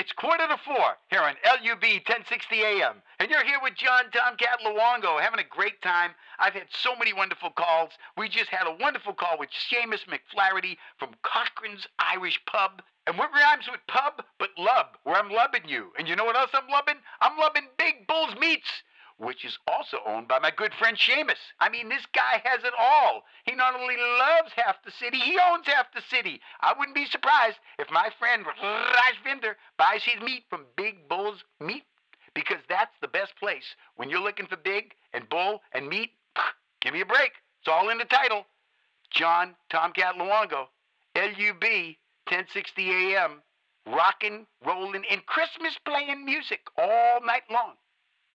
It's 3:45 here on LUB 1060 AM, and you're here with John Tomcat Luongo, having a great time. I've had so many wonderful calls. We just had a wonderful call with Seamus McFlaherty from Cochrane's Irish Pub. And what rhymes with pub but lub, where I'm lubbing you. And you know what else I'm lubbing? I'm lubbing Big Bull's Meats, which is also owned by my good friend Seamus. I mean, this guy has it all. He not only loves half the city, he owns half the city. I wouldn't be surprised if my friend Rajvinder buys his meat from Big Bull's Meat, because that's the best place. When you're looking for big and bull and meat, give me a break. It's all in the title. John Tomcat Luongo, LUB 1060 AM, rockin', rollin', and Christmas playing music all night long.